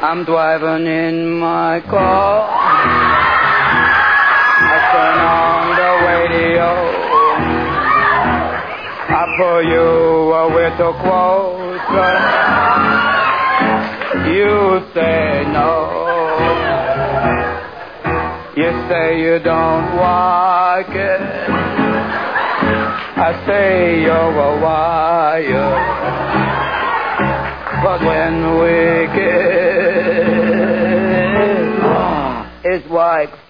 I'm driving in my car. I turn on the radio. I pull you a little closer. You say no. You say you don't like it. I say you're a liar. But when we kiss, it's like